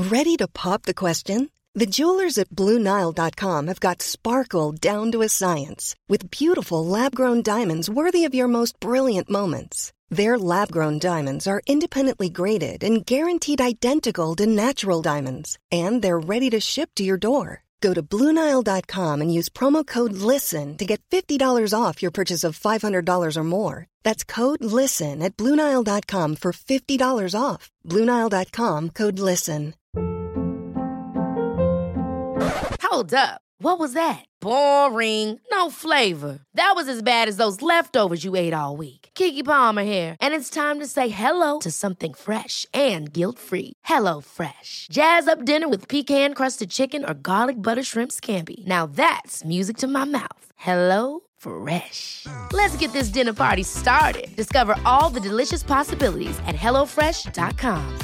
Ready to pop the question? The jewelers at BlueNile.com have got sparkle down to a science with beautiful lab-grown diamonds worthy of your most brilliant moments. Their lab-grown diamonds are independently graded and guaranteed identical to natural diamonds, and they're ready to ship to your door. Go to BlueNile.com and use promo code LISTEN to get $50 off your purchase of $500 or more. That's code LISTEN at BlueNile.com for $50 off. BlueNile.com, code LISTEN. Hold up. What was that? Boring. No flavor. That was as bad as those leftovers you ate all week. Keke Palmer here, and it's time to say hello to something fresh and guilt-free. Hello Fresh. Jazz up dinner with pecan-crusted chicken or garlic butter shrimp scampi. Now that's music to my mouth. Hello Fresh. Let's get this dinner party started. Discover all the delicious possibilities at HelloFresh.com.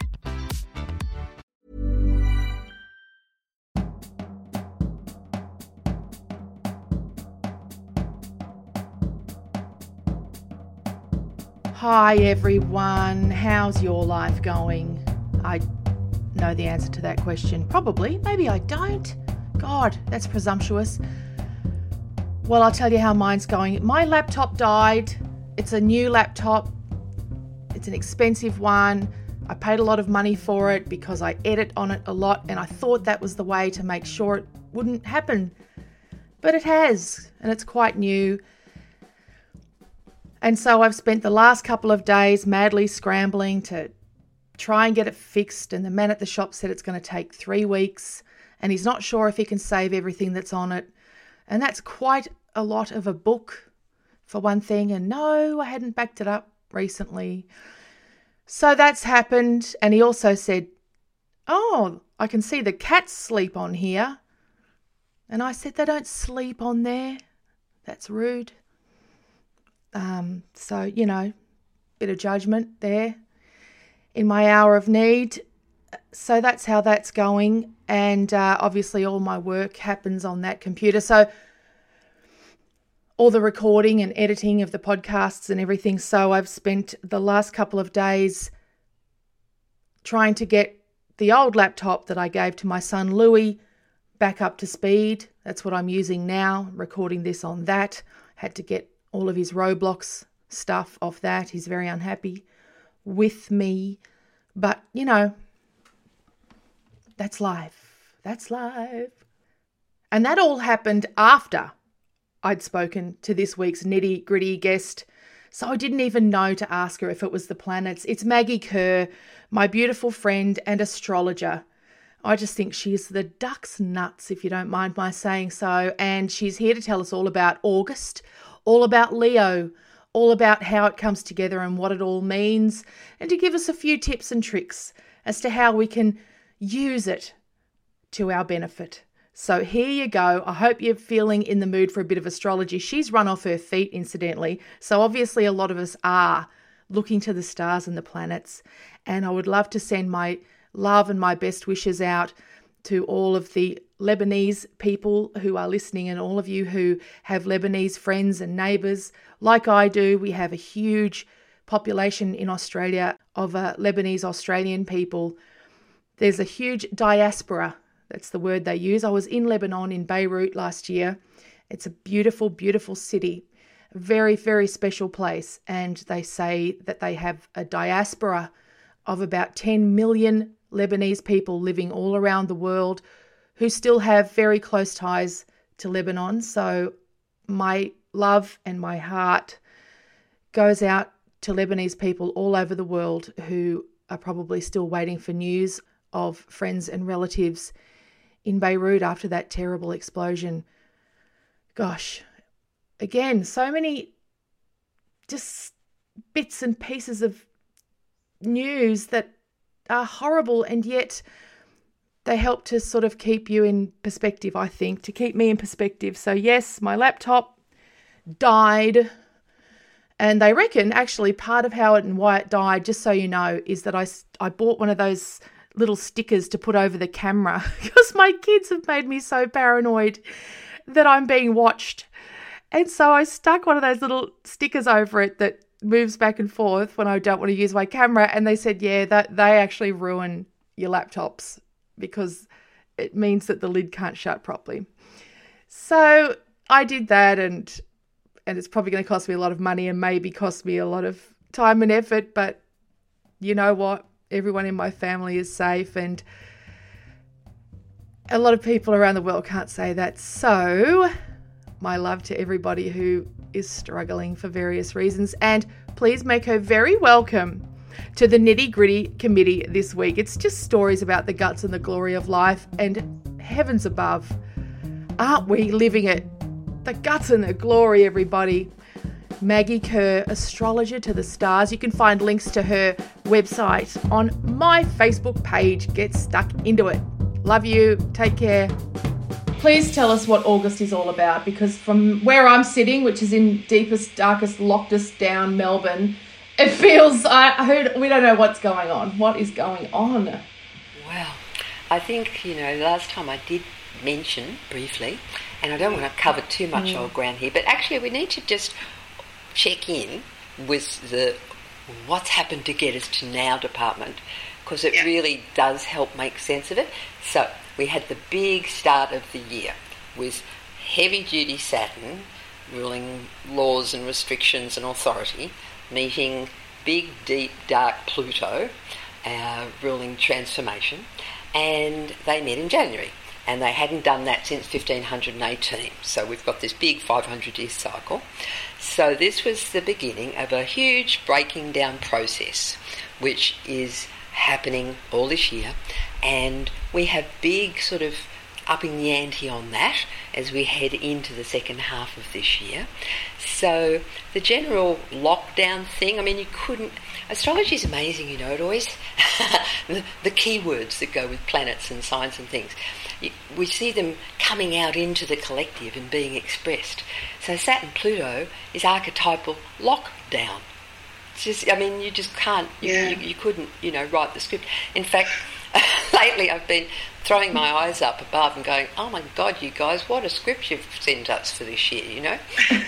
Hi everyone, how's your life going? I know the answer to that question. Probably, maybe I don't. God, that's presumptuous. Well, I'll tell you how mine's going. My laptop died. It's a new laptop. It's an expensive one. I paid a lot of money for it because I edit on it a lot and I thought that was the way to make sure it wouldn't happen. But it has, and it's quite new. And so I've spent the last couple of days madly scrambling to try and get it fixed. And the man at the shop said it's going to take 3 weeks and he's not sure if he can save everything that's on it. And that's quite a lot of a book for one thing. And no, I hadn't backed it up recently. So that's happened. And he also said, oh, I can see the cats sleep on here. And I said, they don't sleep on there. That's rude. So, you know, bit of judgment there in my hour of need. So that's how that's going. And obviously all my work happens on that computer. So all the recording and editing of the podcasts and everything. So I've spent the last couple of days trying to get the old laptop that I gave to my son Louis back up to speed. That's what I'm using now, recording this on that. Had to get all of his Roblox stuff off that. He's very unhappy with me. But, you know, that's life. That's life. And that all happened after I'd spoken to this week's nitty-gritty guest. So I didn't even know to ask her if it was the planets. It's Maggie Kerr, my beautiful friend and astrologer. I just think she's the duck's nuts, if you don't mind my saying so. And she's here to tell us all about August, all about Leo, all about how it comes together and what it all means, and to give us a few tips and tricks as to how we can use it to our benefit. So here you go. I hope you're feeling in the mood for a bit of astrology. She's run off her feet, incidentally. So obviously a lot of us are looking to the stars and the planets. And I would love to send my love and my best wishes out to all of the Lebanese people who are listening and all of you who have Lebanese friends and neighbours. Like I do, we have a huge population in Australia of Lebanese Australian people. There's a huge diaspora. That's the word they use. I was in Lebanon, in Beirut last year. It's a beautiful, beautiful city. A very, very special place. And they say that they have a diaspora of about 10 million Lebanese people living all around the world who still have very close ties to Lebanon. So my love and my heart goes out to Lebanese people all over the world who are probably still waiting for news of friends and relatives in Beirut after that terrible explosion. Gosh, again, so many just bits and pieces of news that are horrible, and yet they help to sort of keep you in perspective, I think, to keep me in perspective. So yes, my laptop died, and they reckon actually part of how it and why it died, just so you know, is that I bought one of those little stickers to put over the camera because my kids have made me so paranoid that I'm being watched. And so I stuck one of those little stickers over it that moves back and forth when I don't want to use my camera. And they said, yeah, that they actually ruin your laptops because it means that the lid can't shut properly. So I did that, and it's probably going to cost me a lot of money and maybe cost me a lot of time and effort, but you know what? Everyone in my family is safe, and a lot of people around the world can't say that. So my love to everybody who is struggling for various reasons, and please make her very welcome to the Nitty Gritty Committee this week. It's just stories about the guts and the glory of life, and heavens above, aren't we living it? The guts and the glory, everybody. Maggie Kerr, astrologer to the stars. You can find links to her website on my Facebook page. Get stuck into it. Love you. Take care. Please tell us what August is all about, because from where I'm sitting, which is in deepest, darkest, lockedest down Melbourne, it feels, I heard, we don't know what's going on. What is going on? Well, I think, last time I did mention briefly, and I don't want to cover too much old ground here, but actually we need to just check in with the what's happened to get us to now department, because it really does help make sense of it. So we had the big start of the year with heavy-duty Saturn ruling laws and restrictions and authority, meeting big, deep, dark Pluto ruling transformation, and they met in January. And they hadn't done that since 1518. So we've got this big 500-year cycle. So this was the beginning of a huge breaking down process, which is happening all this year. And we have big sort of upping the ante on that as we head into the second half of this year. So the general lockdown thing, I mean, astrology is amazing, it always, the keywords that go with planets and signs and things, we see them coming out into the collective and being expressed. So Saturn Pluto is archetypal lockdown. It's just, you just can't, you couldn't, write the script. In fact, lately I've been throwing my eyes up above and going, oh my God, you guys, what a script you've sent us for this year,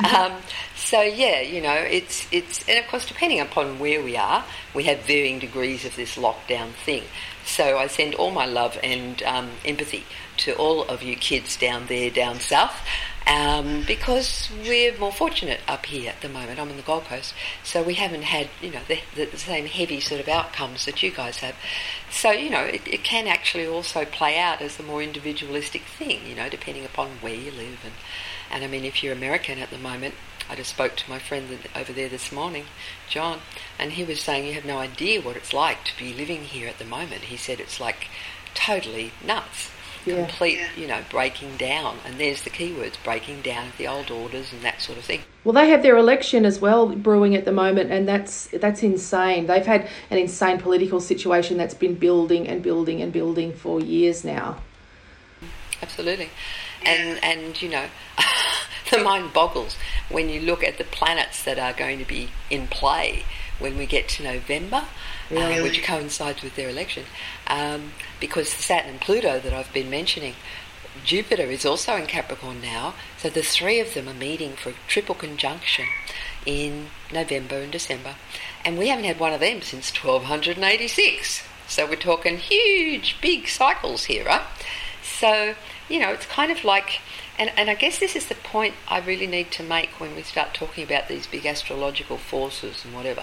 So it's, and of course, depending upon where we are, we have varying degrees of this lockdown thing. So I send all my love and empathy to all of you kids down there, down south, because we're more fortunate up here at the moment. I'm on the Gold Coast, so we haven't had, the same heavy sort of outcomes that you guys have. So, it can actually also play out as a more individualistic thing, depending upon where you live. And I mean, if you're American at the moment, I just spoke to my friend over there this morning, John, and he was saying you have no idea what it's like to be living here at the moment. He said it's like totally nuts. Complete, breaking down. And there's the keywords, breaking down of the old orders and that sort of thing. Well, they have their election as well brewing at the moment, and that's insane. They've had an insane political situation that's been building and building and building for years now. Absolutely. And the mind boggles when you look at the planets that are going to be in play when we get to November, which coincides with their election. Because the Saturn and Pluto that I've been mentioning, Jupiter is also in Capricorn now, so the three of them are meeting for a triple conjunction in November and December. And we haven't had one of them since 1286. So we're talking huge, big cycles here, right? So, it's kind of like, and I guess this is the point I really need to make when we start talking about these big astrological forces and whatever.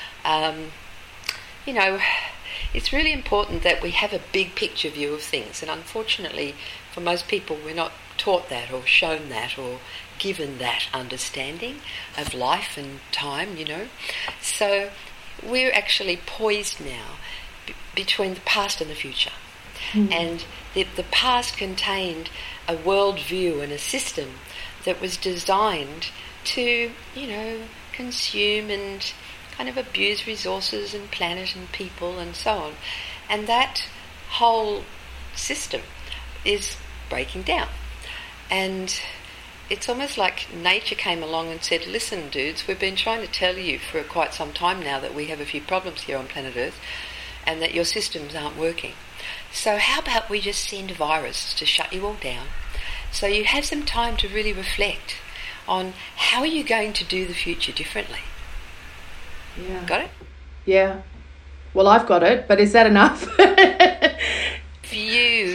It's really important that we have a big picture view of things, and unfortunately for most people we're not taught that or shown that or given that understanding of life and time, So we're actually poised now between the past and the future. And the past contained a worldview and a system that was designed to, consume and kind of abuse resources and planet and people and so on. And that whole system is breaking down. And it's almost like nature came along and said, listen, dudes, we've been trying to tell you for quite some time now that we have a few problems here on planet Earth and that your systems aren't working. So how about we just send a virus to shut you all down so you have some time to really reflect on how are you going to do the future differently? Yeah. Got it? Yeah. Well, I've got it, but is that enough?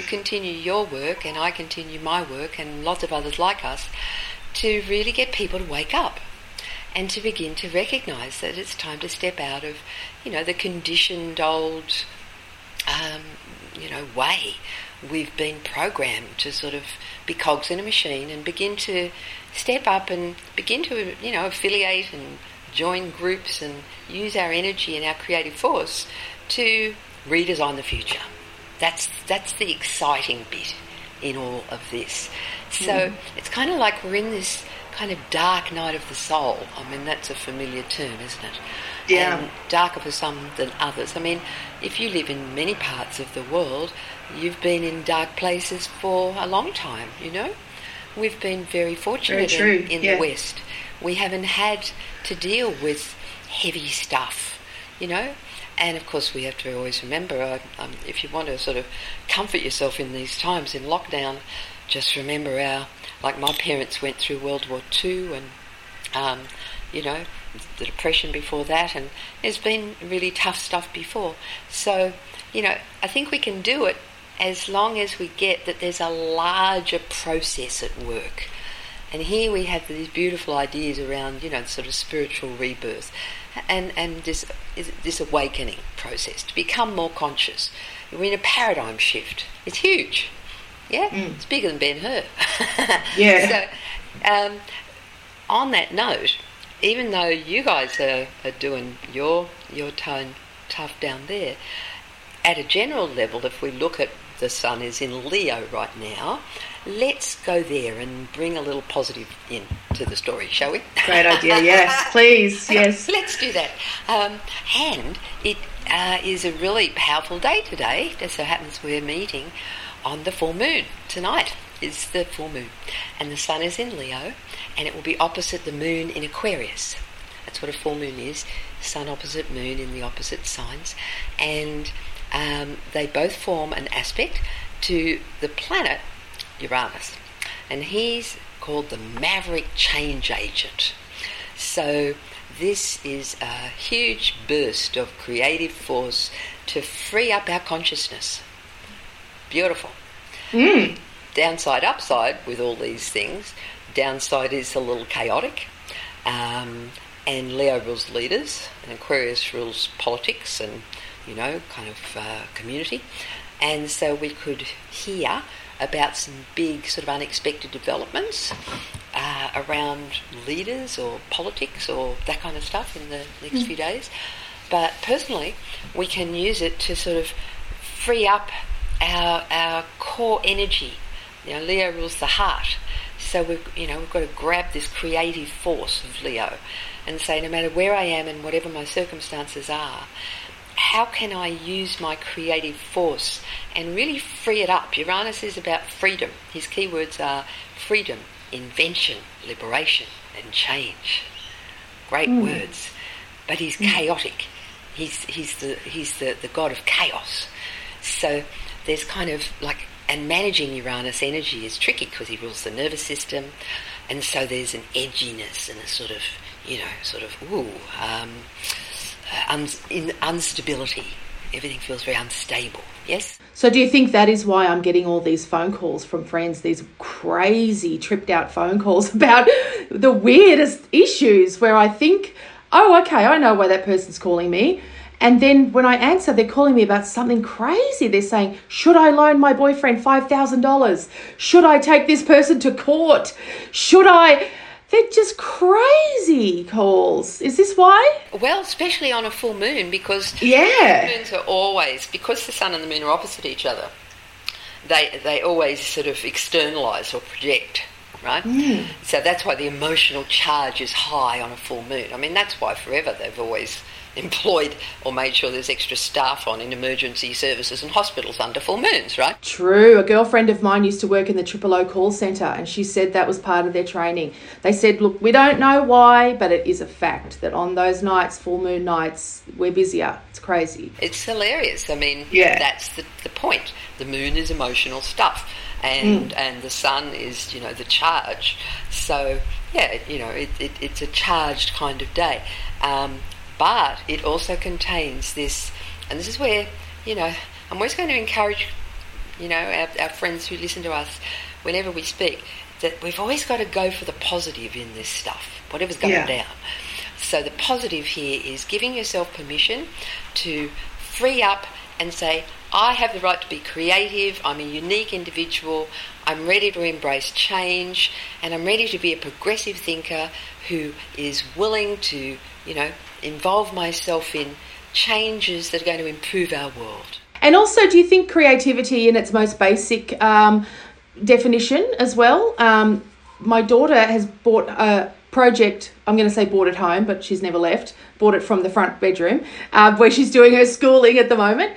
continue your work and I continue my work and lots of others like us to really get people to wake up and to begin to recognise that it's time to step out of, the conditioned old, way. We've been programmed to sort of be cogs in a machine and begin to step up and begin to, affiliate and join groups and use our energy and our creative force to redesign the future. That's the exciting bit in all of this. So it's kind of like we're in this kind of dark night of the soul. I mean, that's a familiar term, isn't it? Yeah. And darker for some than others. I mean, if you live in many parts of the world, you've been in dark places for a long time, We've been very fortunate in the West. We haven't had to deal with heavy stuff, And, of course, we have to always remember, if you want to sort of comfort yourself in these times in lockdown, just remember like my parents went through World War II and, the Depression before that, and there's been really tough stuff before. So, I think we can do it as long as we get that there's a larger process at work. And here we have these beautiful ideas around, sort of spiritual rebirth and this awakening process to become more conscious. We're in a paradigm shift. It's huge. Yeah? It's bigger than Ben-Hur. Yeah. So, on that note, even though you guys are doing your tone tough down there, at a general level, if we look at the sun is in Leo right now, let's go there and bring a little positive into the story, shall we? Great idea, yes, please, yes. Let's do that. And it is a really powerful day today. Just so happens we're meeting on the full moon. Tonight is the full moon. And the sun is in Leo, and it will be opposite the moon in Aquarius. That's what a full moon is. Sun opposite moon in the opposite signs. And they both form an aspect to the planet Uranus, and he's called the maverick change agent. So this is a huge burst of creative force to free up our consciousness. Beautiful. Downside, upside with all these things. Downside is a little chaotic, and Leo rules leaders, and Aquarius rules politics and kind of community. And so we could hear about some big sort of unexpected developments around leaders or politics or that kind of stuff in the next few days. But personally, we can use it to sort of free up our core energy. Leo rules the heart. So we've got to grab this creative force of Leo and say, no matter where I am and whatever my circumstances are, how can I use my creative force and really free it up? Uranus is about freedom. His keywords are freedom, invention, liberation, and change. Great words. But he's chaotic. He's the god of chaos. So there's kind of like, and managing Uranus energy is tricky because he rules the nervous system, and so there's an edginess and a sort of, instability. Everything feels very unstable. Yes? So do you think that is why I'm getting all these phone calls from friends, these crazy tripped out phone calls about the weirdest issues where I think, oh, okay, I know why that person's calling me. And then when I answer, they're calling me about something crazy. They're saying, should I loan my boyfriend $5,000? Should I take this person to court? They're just crazy calls. Is this why? Well, especially on a full moon, because full moons are always, because the sun and the moon are opposite each other, they always sort of externalise or project, right? So that's why the emotional charge is high on a full moon. I mean, that's why forever they've always employed or made sure there's extra staff on in emergency services and hospitals under full moons, right? True. A girlfriend of mine used to work in the 000 call centre, and she said that was part of their training. They said, look, we don't know why, but it is a fact that on those nights, full moon nights, we're busier. It's crazy. It's hilarious. I mean, that's the point. The moon is emotional stuff, and the sun is, the charge. So, it's a charged kind of day. But it also contains this, and this is where, I'm always going to encourage you know, our friends who listen to us whenever we speak, that we've always got to go for the positive in this stuff, whatever's going down. So the positive here is giving yourself permission to free up and say, I have the right to be creative, I'm a unique individual, I'm ready to embrace change, and I'm ready to be a progressive thinker who is willing to, you know, involve myself in changes that are going to improve our world. And also, do you think creativity in its most basic definition as well? My daughter has bought a project, I'm going to say bought at home, but she's never left, bought it from the front bedroom, where she's doing her schooling at the moment.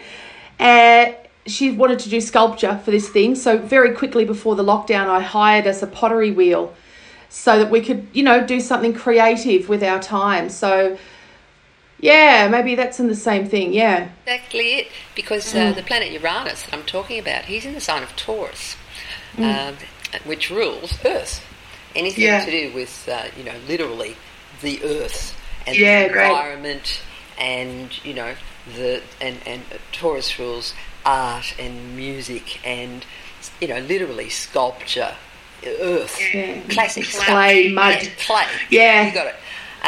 She wanted to do sculpture for this thing. So very quickly before the lockdown, I hired us a pottery wheel so that we could, you know, do something creative with our time. So, yeah, maybe that's in the same thing, yeah. Exactly it, because the planet Uranus that I'm talking about, he's in the sign of Taurus, which rules Earth. Anything to do with, you know, literally the Earth and the environment, and, you know, and Taurus rules art and music and, you know, literally sculpture, earth, classic clay, mud, clay. Yeah, you got it.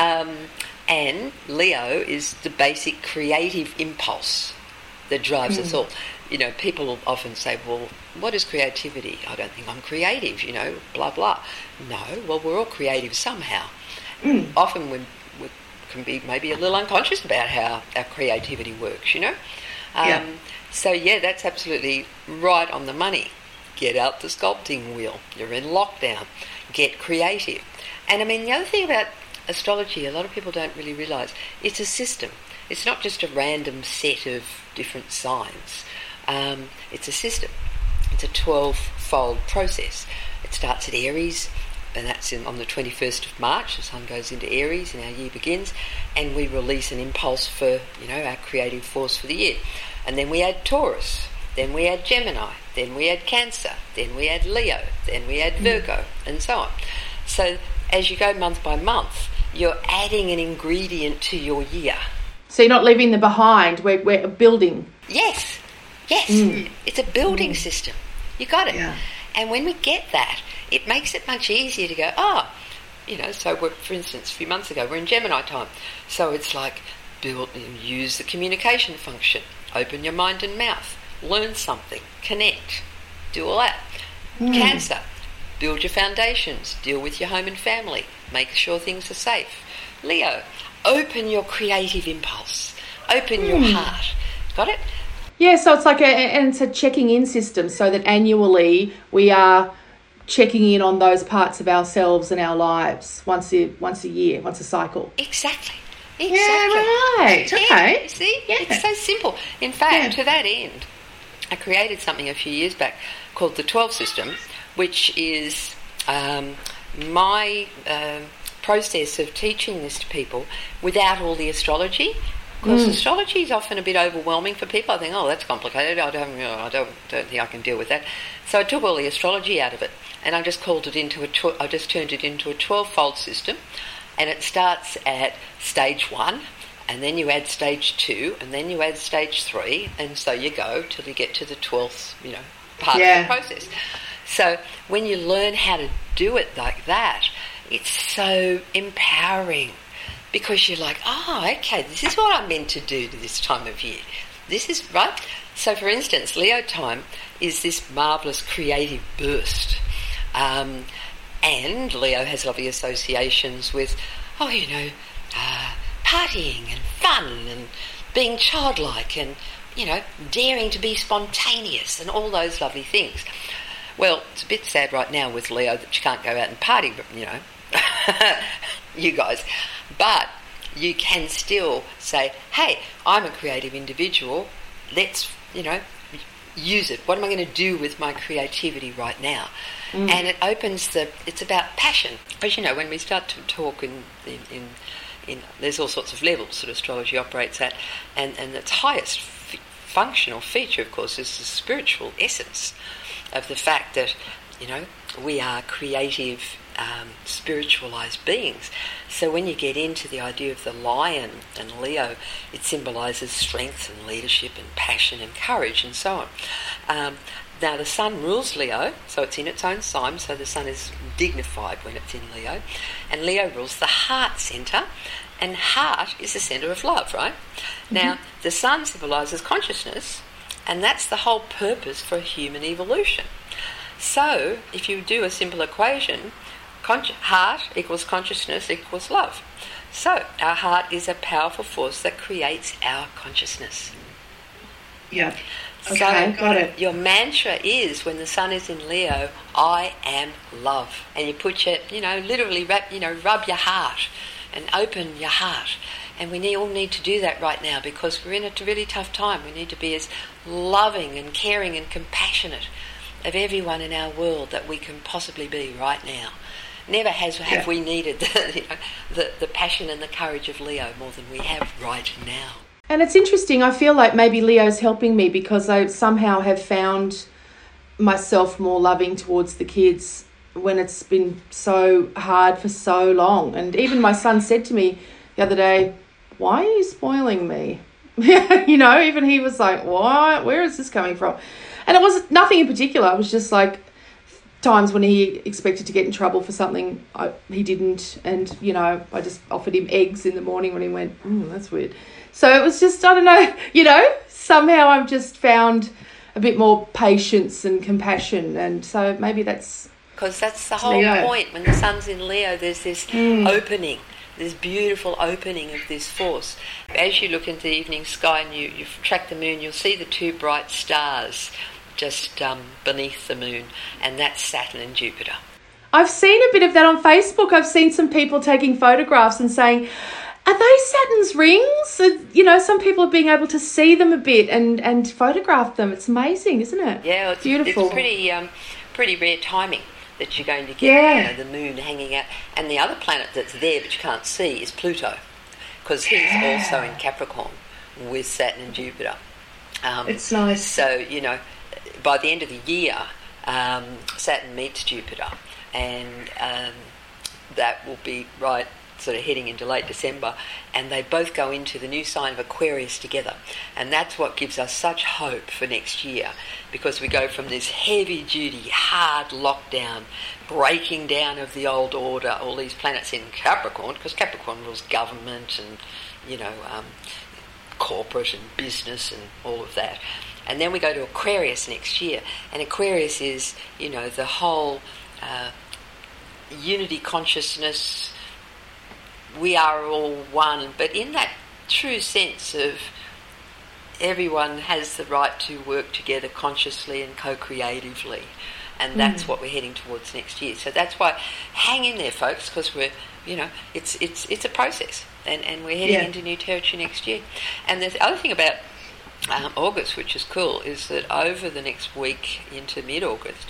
And Leo is the basic creative impulse that drives us all. You know, people often say, well, what is creativity? I don't think I'm creative, you know, blah, blah. No, well, we're all creative somehow. Often we can be maybe a little unconscious about how our creativity works, you know. So, yeah, that's absolutely right on the money. Get out the sculpting wheel. You're in lockdown. Get creative. And, I mean, the other thing about astrology, a lot of people don't really realise, it's a system. It's not just a random set of different signs. It's a system. It's a 12-fold process. It starts at Aries, and that's on the 21st of March. The sun goes into Aries and our year begins, and we release an impulse for, you know, our creative force for the year. And then we add Taurus, then we add Gemini, then we add Cancer, then we add Leo, then we add Virgo, and so on. So as you go month by month, you're adding an ingredient to your year. So you're not leaving them behind, we're building. Yes. It's a building system. You got it. Yeah. And when we get that, it makes it much easier to go, you know, so for instance, a few months ago, we're in Gemini time. So it's like, use the communication function. Open your mind and mouth. Learn something. Connect. Do all that. Cancer. Build your foundations. Deal with your home and family. Make sure things are safe. Leo. Open your creative impulse. Open your heart. Got it? Yeah, so it's like it's a checking in system, so that annually we are checking in on those parts of ourselves and our lives once a year, once a cycle. Exactly. Yeah, right. Okay. See? Yeah. It's so simple. In fact, to that end, I created something a few years back called the 12 system, which is my process of teaching this to people without all the astrology. Because astrology is often a bit overwhelming for people. I think, that's complicated. I don't think I can deal with that. So I took all the astrology out of it, and I just turned it into a 12-fold system. And it starts at stage 1, and then you add stage 2, and then you add stage 3, and so you go till you get to the 12th, you know, part of the process. So when you learn how to do it like that, it's so empowering, because you're like, okay, this is what I'm meant to do to this time of year. This is right. So, for instance, Leo time is this marvellous creative burst. And Leo has lovely associations with, partying and fun and being childlike and, you know, daring to be spontaneous and all those lovely things. Well, it's a bit sad right now with Leo that you can't go out and party, but, you know, you guys. But you can still say, hey, I'm a creative individual. Let's, you know, use it. What am I going to do with my creativity right now? And it opens it's about passion. As you know, when we start to talk in there's all sorts of levels that astrology operates at, and its highest functional feature, of course, is the spiritual essence of the fact that, you know, we are creative, spiritualised beings. So when you get into the idea of the lion and Leo, it symbolises strength and leadership and passion and courage and so on. Now, the sun rules Leo, so it's in its own sign, so the sun is dignified when it's in Leo. And Leo rules the heart centre, and heart is the centre of love, right? Now, the sun symbolises consciousness, and that's the whole purpose for human evolution. So, if you do a simple equation, heart equals consciousness equals love. So, our heart is a powerful force that creates our consciousness. Yeah. So, Okay, got it. your mantra is, when the sun is in Leo, I am love. And you put your, literally rub your heart and open your heart. And we all need to do that right now, because we're in a really tough time. We need to be as loving and caring and compassionate of everyone in our world that we can possibly be right now. Never have we needed the passion and the courage of Leo more than we have right now. And it's interesting, I feel like maybe Leo's helping me because I somehow have found myself more loving towards the kids when it's been so hard for so long. And even my son said to me the other day, why are you spoiling me? Even he was like, what? Where is this coming from? And it was nothing in particular. It was just like times when he expected to get in trouble for something, he didn't. And, I just offered him eggs in the morning when he went, that's weird. So it was just, I don't know, somehow I've just found a bit more patience and compassion. And so maybe that's... Because that's the whole point. When the sun's in Leo, there's this opening, this beautiful opening of this force. As you look into the evening sky and you track the moon, you'll see the two bright stars just beneath the moon, and that's Saturn and Jupiter. I've seen a bit of that on Facebook. I've seen some people taking photographs and saying, are they Saturn's rings? Some people are being able to see them a bit and photograph them. It's amazing, isn't it? Yeah, it's beautiful. It's pretty rare timing that you're going to get the moon hanging out. And the other planet that's there but you can't see is Pluto, because he's also in Capricorn with Saturn and Jupiter. It's nice. So, by the end of the year, Saturn meets Jupiter, and that will be right sort of heading into late December, and they both go into the new sign of Aquarius together. And that's what gives us such hope for next year, because we go from this heavy-duty, hard lockdown, breaking down of the old order, all these planets in Capricorn, because Capricorn rules government and, corporate and business and all of that. And then we go to Aquarius next year, and Aquarius is, the whole unity consciousness. We are all one, but in that true sense of everyone has the right to work together consciously and co-creatively, and that's what we're heading towards next year. So that's why hang in there, folks, because we're, it's a process, and we're heading into new territory next year. And the other thing about August, which is cool, is that over the next week into mid-August,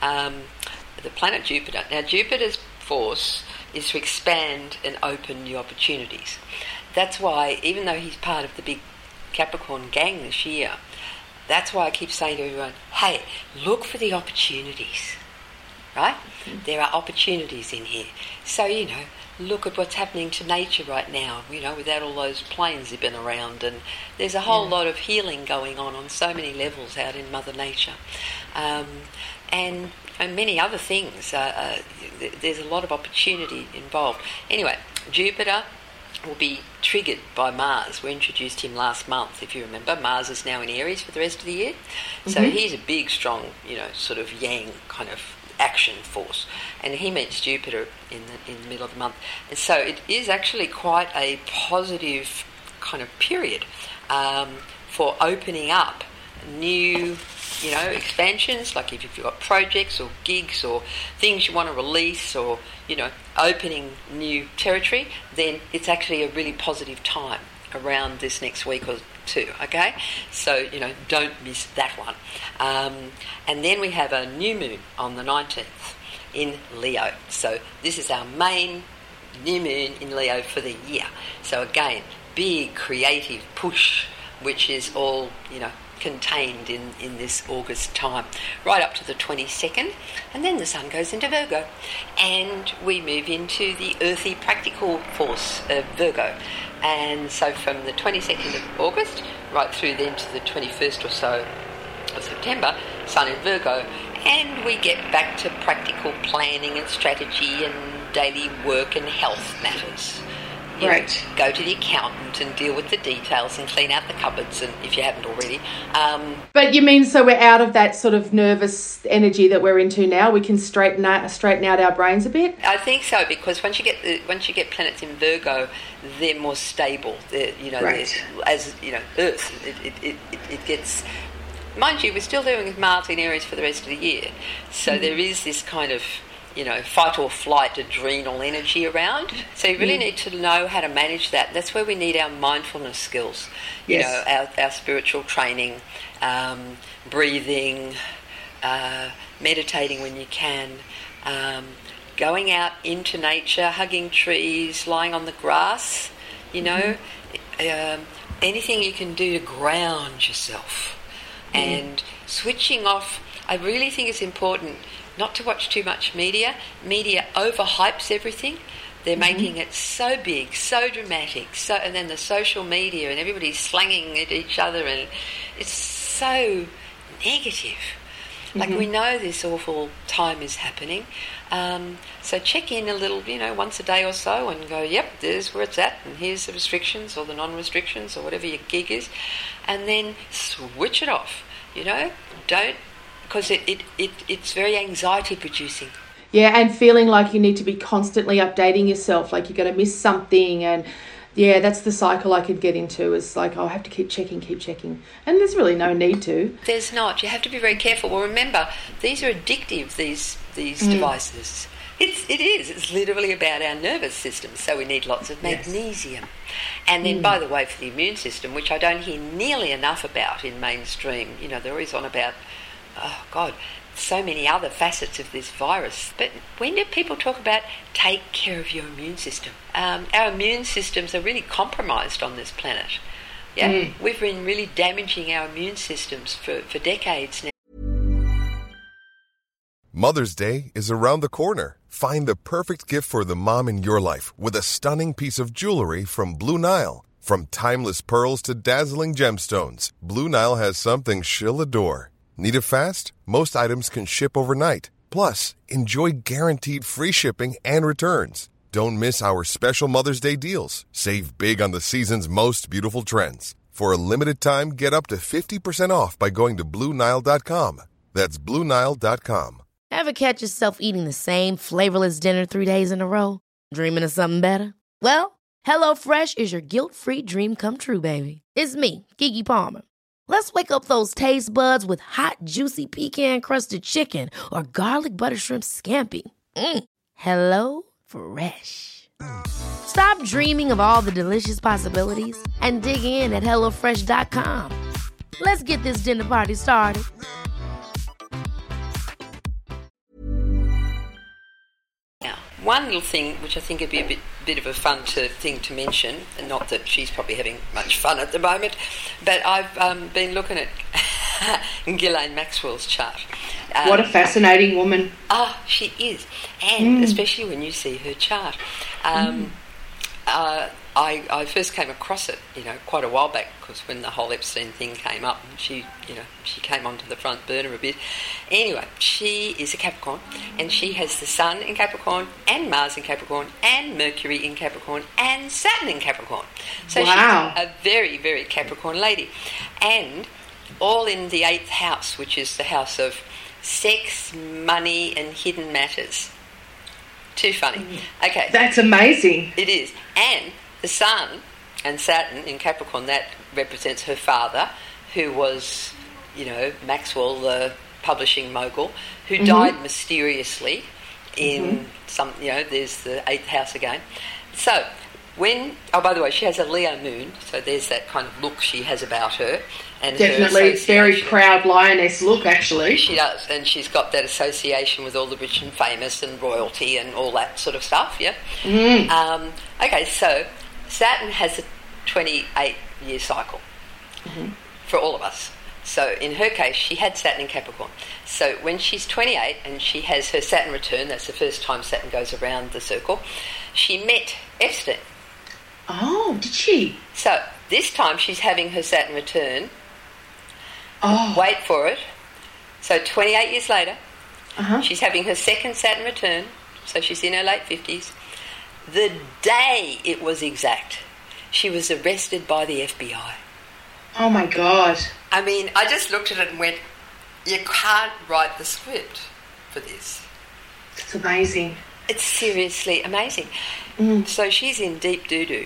the planet Jupiter. Now, Jupiter's force is to expand and open new opportunities. That's why, even though he's part of the big Capricorn gang this year, that's why I keep saying to everyone, hey, look for the opportunities, right? There are opportunities in here. So, look at what's happening to nature right now, without all those planes zipping around. And there's a whole lot of healing going on so many levels out in Mother Nature. And many other things. There's a lot of opportunity involved. Anyway, Jupiter will be triggered by Mars. We introduced him last month, if you remember. Mars is now in Aries for the rest of the year. So he's a big, strong, sort of yang kind of action force. And he meets Jupiter in the middle of the month. And so it is actually quite a positive kind of period for opening up new expansions, like if you've got projects or gigs or things you want to release or, opening new territory, then it's actually a really positive time around this next week or two, okay? So, don't miss that one. And then we have a new moon on the 19th in Leo. So this is our main new moon in Leo for the year. So again, big creative push, which is all, contained in this August time, right up to the 22nd, and then the sun goes into Virgo, and we move into the earthy practical force of Virgo. And so from the 22nd of August right through then to the 21st or so of September, Sun in Virgo, and we get back to practical planning and strategy and daily work and health matters. Right. Go to the accountant and deal with the details and clean out the cupboards, and if you haven't already. But you mean so we're out of that sort of nervous energy that we're into now? We can straighten out our brains a bit? I think so, because once you get planets in Virgo, they're more stable. Right. As you know, Earth, it gets. Mind you, we're still dealing with Mars in Aries for the rest of the year, so there is this kind of fight or flight adrenal energy around. So you really need to know how to manage that. That's where we need our mindfulness skills. Yes. Our spiritual training, breathing, meditating when you can, going out into nature, hugging trees, lying on the grass, anything you can do to ground yourself. And switching off, I really think it's important not to watch too much media. Media overhypes everything. They're making it so big, so dramatic, and then the social media and everybody's slanging at each other, and it's so negative. Like, we know this awful time is happening. So check in a little, once a day or so and go, yep, there's where it's at, and here's the restrictions or the non-restrictions or whatever your gig is, and then switch it off, Don't, because it's very anxiety producing. Yeah, and feeling like you need to be constantly updating yourself, like you're going to miss something. And yeah, that's the cycle I could get into. It's like, I have to keep checking. And there's really no need to. There's not. You have to be very careful. Well, remember, these are addictive, these devices. It is. It's literally about our nervous system. So we need lots of magnesium. Yes. And then, by the way, for the immune system, which I don't hear nearly enough about in mainstream, they're always on about, oh, God, so many other facets of this virus. But when do people talk about take care of your immune system? Our immune systems are really compromised on this planet. Yeah, we've been really damaging our immune systems for decades now. Mother's Day is around the corner. Find the perfect gift for the mom in your life with a stunning piece of jewelry from Blue Nile. From timeless pearls to dazzling gemstones, Blue Nile has something she'll adore. Need it fast? Most items can ship overnight. Plus, enjoy guaranteed free shipping and returns. Don't miss our special Mother's Day deals. Save big on the season's most beautiful trends. For a limited time, get up to 50% off by going to BlueNile.com. That's BlueNile.com. Ever catch yourself eating the same flavorless dinner 3 days in a row? Dreaming of something better? Well, HelloFresh is your guilt-free dream come true, baby. It's me, Keke Palmer. Let's wake up those taste buds with hot, juicy pecan-crusted chicken or garlic butter shrimp scampi. Hello Fresh. Stop dreaming of all the delicious possibilities and dig in at HelloFresh.com. Let's get this dinner party started. Now, one little thing which I think would be a bit of a fun thing to mention, and not that she's probably having much fun at the moment, but I've been looking at Ghislaine Maxwell's chart. What a fascinating woman. She is. And especially when you see her chart. I first came across it, quite a while back, because when the whole Epstein thing came up, she came onto the front burner a bit. Anyway, she is a Capricorn, and she has the Sun in Capricorn, and Mars in Capricorn, and Mercury in Capricorn, and Saturn in Capricorn. So wow. She's a very, very Capricorn lady. And all in the 8th house, which is the house of sex, money, and hidden matters. Too funny. Okay. That's amazing. It is. And the Sun and Saturn in Capricorn, that represents her father, who was, Maxwell, the publishing mogul, who died mysteriously in some, there's the 8th house again. So, by the way, she has a Leo moon, so there's that kind of look she has about her. And definitely very proud lioness look, actually. She does, and she's got that association with all the rich and famous and royalty and all that sort of stuff, yeah? Okay, so Saturn has a 28-year cycle for all of us. So in her case, she had Saturn in Capricorn. So when she's 28 and she has her Saturn return, that's the first time Saturn goes around the circle, she met Epstein. Oh, did she? So this time she's having her Saturn return. Oh. Wait for it. So 28 years later, she's having her second Saturn return, so she's in her late 50s. The day it was exact, she was arrested by the FBI. Oh, my God. I mean, I just looked at it and went, you can't write the script for this. It's amazing. It's seriously amazing. So she's in deep doo-doo.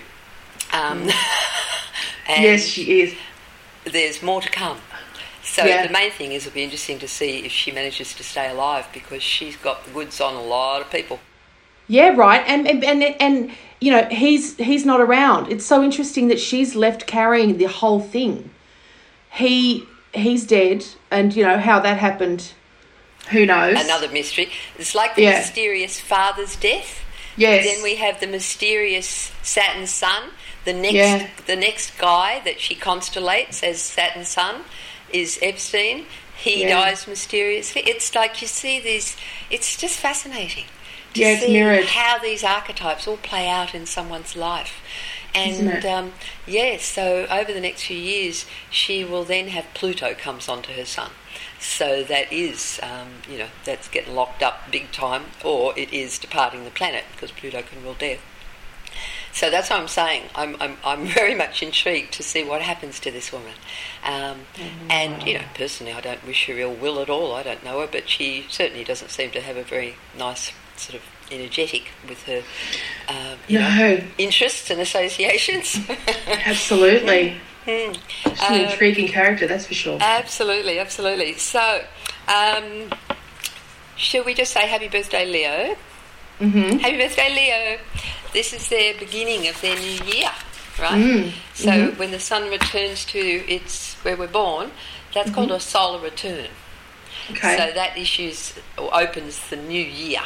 Yes, she is. There's more to come. So the main thing is it'll be interesting to see if she manages to stay alive, because she's got the goods on a lot of people. Yeah, right. And you know, he's not around. It's so interesting that she's left carrying the whole thing. He's dead, and you know how that happened. Who knows? Another mystery. It's like the mysterious father's death. Yes. Then we have the mysterious Saturn's son. The next guy that she constellates as Saturn's son is Epstein. He dies mysteriously. It's like you see these. It's just fascinating to see mirrored. how these archetypes all play out in someone's life. And so over the next few years, she will then have Pluto comes onto her sun. So that is, that's getting locked up big time, or it is departing the planet, because Pluto can rule death. So that's what I'm saying. I'm very much intrigued to see what happens to this woman. And, you know, personally, I don't wish her ill will at all. I don't know her, but she certainly doesn't seem to have a very nice sort of energetic with her interests and associations. Absolutely. She's an intriguing character, that's for sure. Absolutely, absolutely. So, shall we just say happy birthday, Leo? Mm-hmm. Happy birthday, Leo. This is their beginning of their new year, right? So when the sun returns to its where we're born, that's called a solar return. Okay. So that opens the new year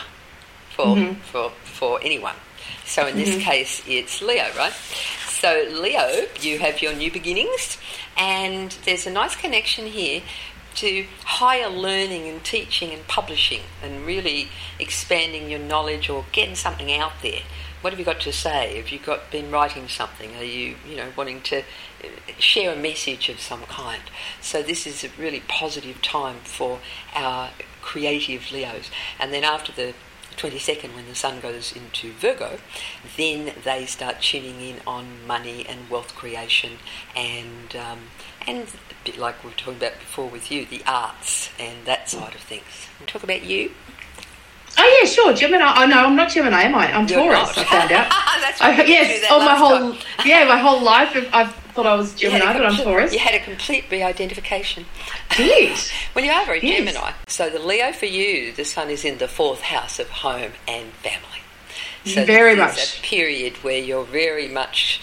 for anyone. So in this case, it's Leo, right? So Leo, you have your new beginnings, and there's a nice connection here to higher learning and teaching and publishing and really expanding your knowledge or getting something out there. What have you got to say? Have you been writing something? Are you wanting to share a message of some kind? So this is a really positive time for our creative Leos. And then after the 22nd, when the sun goes into Virgo, then they start tuning in on money and wealth creation and a bit like we were talking about before with you, the arts and that side of things. We'll talk about you. Oh yeah, sure, Gemini. Oh no, I'm not Gemini, am I? I'm Taurus. I found out. That's right. My whole life I thought I was Gemini, but I'm Taurus. You had a complete re-identification. Yes. Well, you are very Gemini. So the Leo for you, the sun is in the 4th house of home and family. So very this much. is a period where you're very much,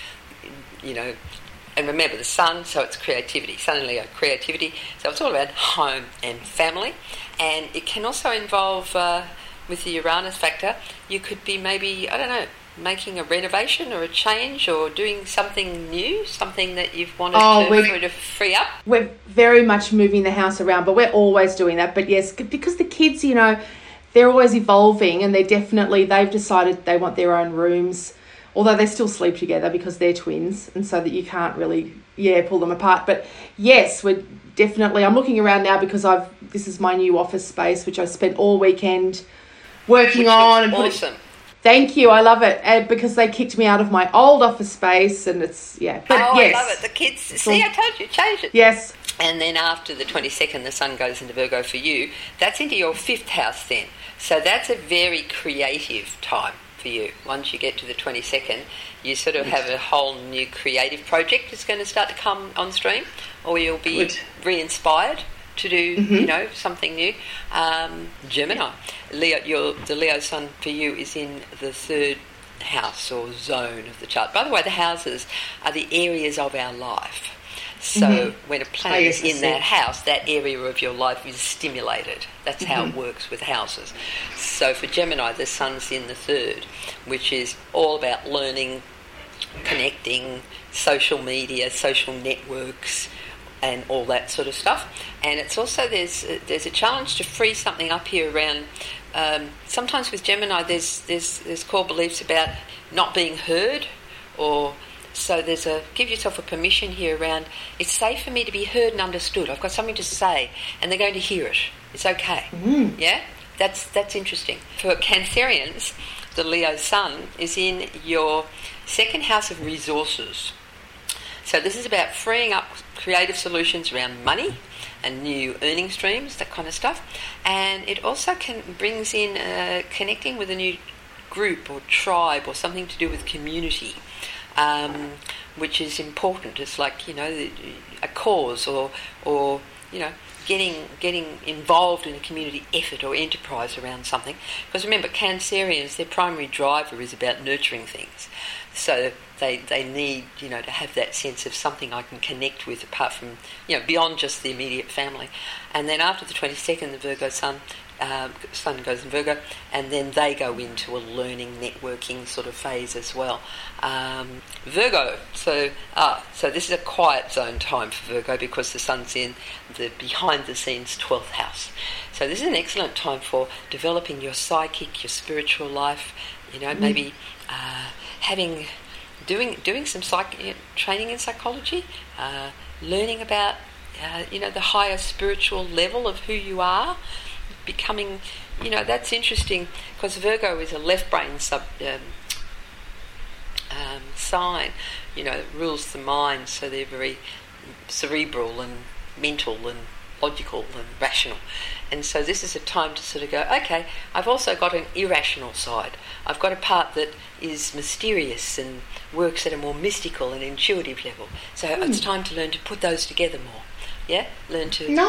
and remember the sun, so it's creativity. Sun and Leo, creativity. So it's all about home and family. And it can also involve, with the Uranus factor, you could be maybe, making a renovation or a change or doing something new, something that you've wanted to free up. We're very much moving the house around, but we're always doing that. But yes, because the kids, they're always evolving, and they've decided they want their own rooms, although they still sleep together because they're twins, and so that you can't really, pull them apart. But yes, we're definitely, I'm looking around now because this is my new office space, which I spent all weekend working on. And awesome. Thank you, I love it, because they kicked me out of my old office space, and it's, But I love it. The kids, I told you, change it. Yes. And then after the 22nd, the sun goes into Virgo for you. That's into your 5th house then. So that's a very creative time for you. Once you get to the 22nd, you sort of have a whole new creative project that's going to start to come on stream, or you'll be re-inspired to do, something new. Gemini, the Leo sun for you is in the 3rd house or zone of the chart. By the way, the houses are the areas of our life. So when a planet is in that house, that area of your life is stimulated. That's how it works with houses. So for Gemini, the sun's in the 3rd, which is all about learning, connecting, social media, social networks, and all that sort of stuff. And it's also there's a challenge to free something up here around. Sometimes with Gemini, there's core beliefs about not being heard, or so give yourself a permission here around. It's safe for me to be heard and understood. I've got something to say, and they're going to hear it. It's okay. Yeah? That's interesting. For Cancerians, the Leo sun is in your second house of resources. So this is about freeing up creative solutions around money and new earning streams, that kind of stuff. And it also brings in connecting with a new group or tribe or something to do with community, which is important. It's like, a cause or getting involved in a community effort or enterprise around something. Because remember, Cancerians, their primary driver is about nurturing things. So they need, to have that sense of something I can connect with apart from, beyond just the immediate family. And then after the 22nd, the Virgo sun goes in Virgo, and then they go into a learning, networking sort of phase as well. Virgo, so this is a quiet zone time for Virgo because the sun's in the behind-the-scenes 12th house. So this is an excellent time for developing your psychic, your spiritual life, maybe doing some training in psychology, learning about, the higher spiritual level of who you are, becoming, that's interesting because Virgo is a left brain sign, rules the mind, so they're very cerebral and mental and logical and rational. And so this is a time to sort of go, okay, I've also got an irrational side. I've got a part that is mysterious and works at a more mystical and intuitive level. So it's time to learn to put those together more. Yeah? Learn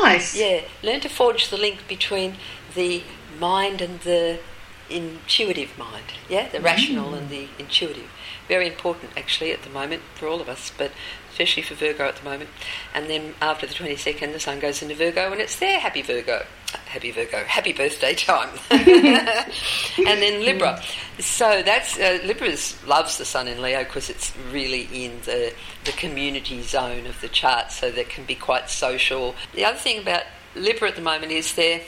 to forge the link between the mind and the intuitive mind. Yeah? The rational and the intuitive. Very important, actually, at the moment for all of us, but especially for Virgo at the moment. And then after the 22nd, the sun goes into Virgo, and it's their happy happy birthday time. And then Libra. So that's Libra loves the sun in Leo because it's really in the community zone of the chart, so that can be quite social. The other thing about Libra at the moment is they're,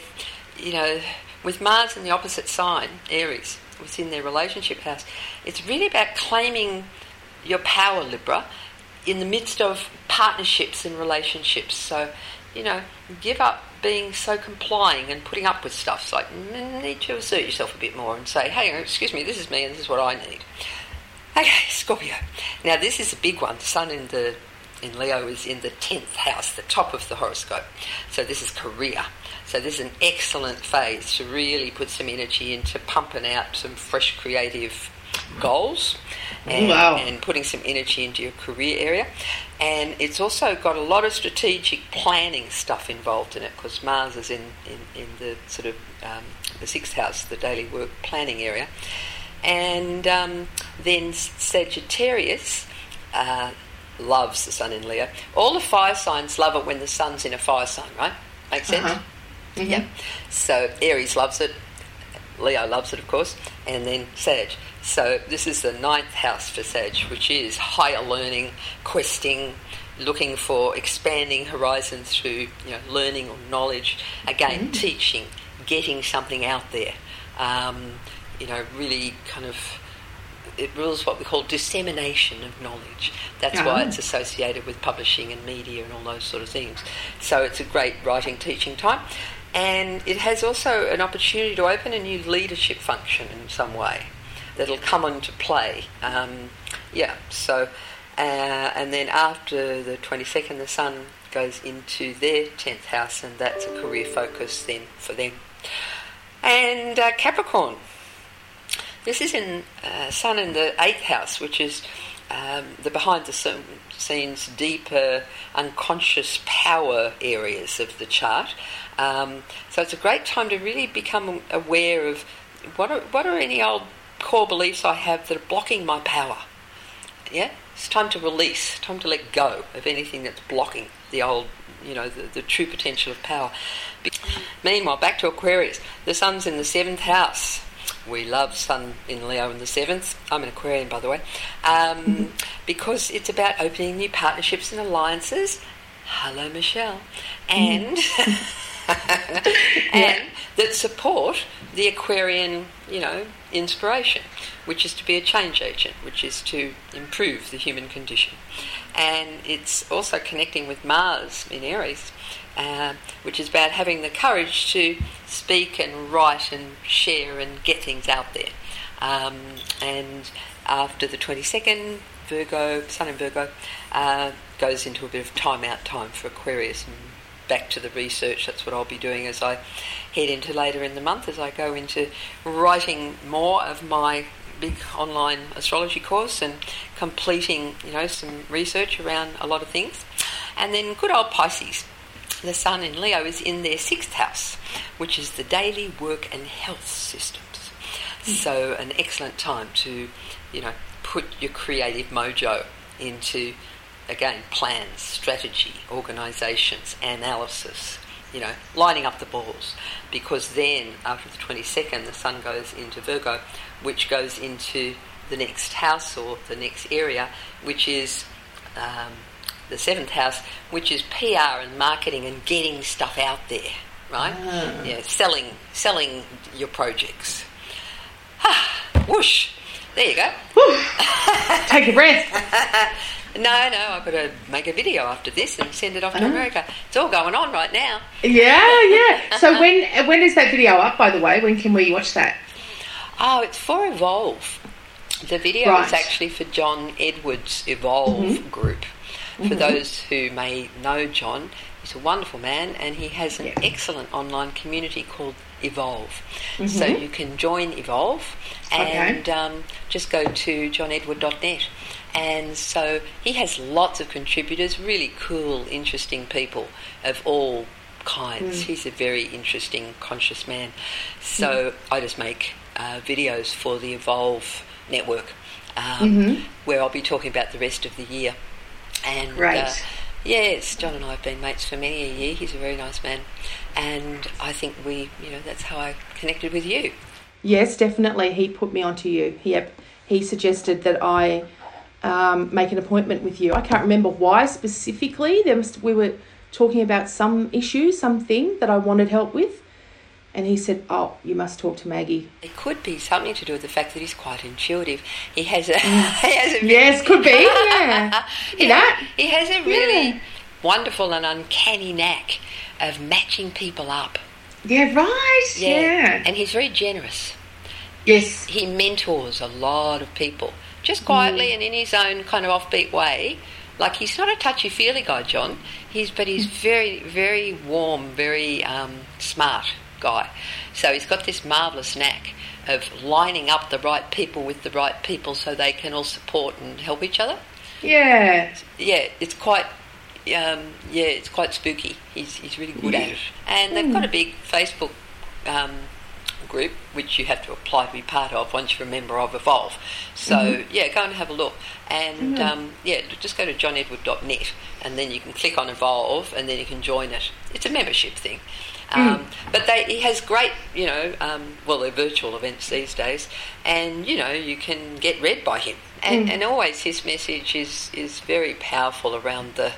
with Mars in the opposite sign, Aries, within their relationship house, it's really about claiming your power, Libra, in the midst of partnerships and relationships. So, give up being so complying and putting up with stuff. It's like, you need to assert yourself a bit more and say, hey, excuse me, this is me and this is what I need. Okay, Scorpio. Now, this is a big one. The sun in Leo is in the 10th house, the top of the horoscope. So this is career. So this is an excellent phase to really put some energy into pumping out some fresh creative goals and putting some energy into your career area. And it's also got a lot of strategic planning stuff involved in it because Mars is in the sort of the 6th house, the daily work planning area. And then Sagittarius loves the sun in Leo. All the fire signs love it when the sun's in a fire sign, right? Makes sense? Uh-huh. Mm-hmm. Yeah. So Aries loves it, Leo loves it, of course, and then Sag. So this is the 9th house for Sag, which is higher learning, questing, looking for expanding horizons through learning or knowledge. Again, teaching, getting something out there. Really kind of, it rules what we call dissemination of knowledge. That's why it's associated with publishing and media and all those sort of things. So it's a great writing, teaching time. And it has also an opportunity to open a new leadership function in some way that'll come into play. And then after the 22nd, the sun goes into their 10th house, and that's a career focus then for them. And Capricorn. This is in sun in the 8th house, which is the behind-the-scenes, deeper, unconscious power areas of the chart. So it's a great time to really become aware of what are any old core beliefs I have that are blocking my power. Yeah, it's time to release, time to let go of anything that's blocking the old, the true potential of power. Meanwhile, back to Aquarius. The sun's in the 7th house. We love sun in Leo in the 7th. I'm an Aquarian, by the way. Because it's about opening new partnerships and alliances. Hello, Michelle. And and that support the Aquarian, inspiration, which is to be a change agent, which is to improve the human condition. And it's also connecting with Mars in Aries, which is about having the courage to speak and write and share and get things out there. And after the 22nd, Sun in Virgo, goes into a bit of time-out time for Aquarius and back to the research. That's what I'll be doing as I head into later in the month, as I go into writing more of my big online astrology course and completing, some research around a lot of things. And then good old Pisces. The Sun in Leo is in their 6th house, which is the daily work and health systems. So an excellent time to, put your creative mojo into, again, plans, strategy, organisations, analysis, lining up the balls. Because then, after the 22nd, the Sun goes into Virgo, which goes into the next house or the next area, which is the 7th house, which is PR and marketing and getting stuff out there, right? Yeah, selling your projects. Whoosh! There you go. Take a breath. No, I've got to make a video after this and send it off to America. It's all going on right now. Yeah. So when is that video up, by the way? When can we watch that? Oh, it's for Evolve. The video is actually for John Edwards' Evolve group. For those who may know John, he's a wonderful man and he has an excellent online community called Evolve. So you can join Evolve and just go to johnedward.net. And so he has lots of contributors, really cool, interesting people of all kinds. He's a very interesting, conscious man. So I just make videos for the Evolve network where I'll be talking about the rest of the year. And yes, John and I have been mates for many a year. He's a very nice man. And I think that's how I connected with you. Yes, definitely. He put me onto you. He suggested that I make an appointment with you. I can't remember why specifically. We were talking about some issue, something that I wanted help with. And he said, you must talk to Maggie. It could be something to do with the fact that he's quite intuitive. He has a... Yes, could be, yeah. He has a really wonderful and uncanny knack of matching people up. Yeah, right, yeah. And he's very generous. Yes. He mentors a lot of people, just quietly and in his own kind of offbeat way. Like, he's not a touchy-feely guy, John. He's very, very warm, very smart guy. So he's got this marvellous knack of lining up the right people with the right people so they can all support and help each other. Yeah. Yeah, it's quite it's quite spooky. He's really good at it. And they've got a big Facebook group which you have to apply to be part of once you're a member of Evolve. So go and have a look. And just go to johnedward.net and then you can click on Evolve and then you can join it. It's a membership thing. But he has great, they're virtual events these days, and, you can get read by him. And always his message is very powerful around the,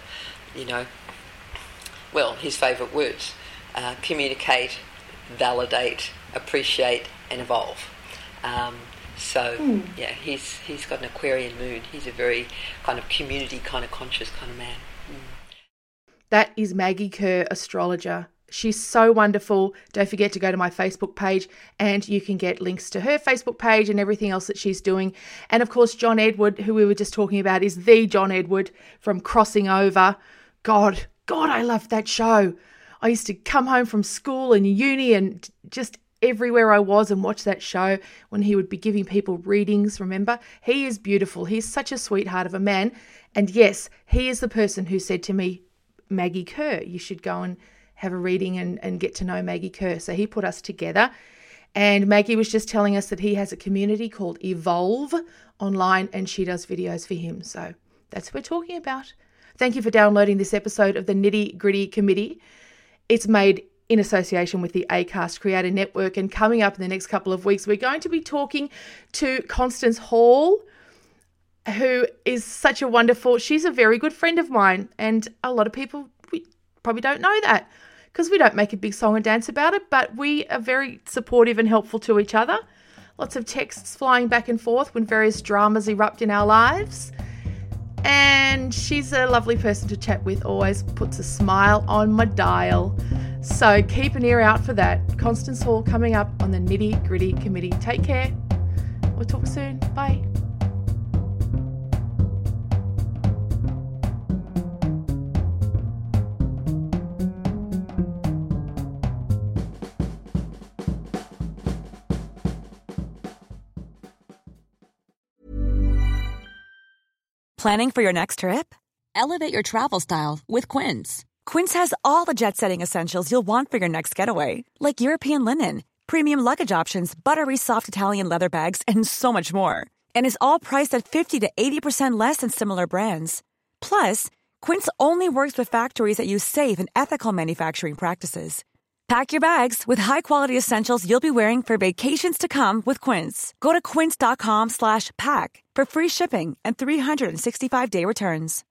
his favourite words, communicate, validate, appreciate and evolve. He's got an Aquarian moon. He's a very kind of community, kind of conscious kind of man. That is Maggie Kerr, astrologer. She's so wonderful. Don't forget to go to my Facebook page and you can get links to her Facebook page and everything else that she's doing. And of course, John Edward, who we were just talking about, is the John Edward from Crossing Over. God, I loved that show. I used to come home from school and uni and just everywhere I was and watch that show when he would be giving people readings, remember? He is beautiful. He's such a sweetheart of a man. And yes, he is the person who said to me, Maggie Kerr, you should go and have a reading and get to know Maggie Kerr. So he put us together. And Maggie was just telling us that he has a community called Evolve online and she does videos for him. So that's what we're talking about. Thank you for downloading this episode of the Nitty Gritty Committee. It's made in association with the Acast Creator Network. And coming up in the next couple of weeks, we're going to be talking to Constance Hall, who is such a wonderful, she's a very good friend of mine. And a lot of people probably don't know that because we don't make a big song and dance about it, but we are very supportive and helpful to each other. Lots of texts flying back and forth when various dramas erupt in our lives. And she's a lovely person to chat with, always puts a smile on my dial. So keep an ear out for that. Constance Hall coming up on the Nitty Gritty Committee. Take care. We'll talk soon. Bye. Planning for your next trip? Elevate your travel style with Quince. Quince has all the jet-setting essentials you'll want for your next getaway, like European linen, premium luggage options, buttery soft Italian leather bags, and so much more. And is all priced at 50 to 80% less than similar brands. Plus, Quince only works with factories that use safe and ethical manufacturing practices. Pack your bags with high-quality essentials you'll be wearing for vacations to come with Quince. Go to quince.com/pack for free shipping and 365-day returns.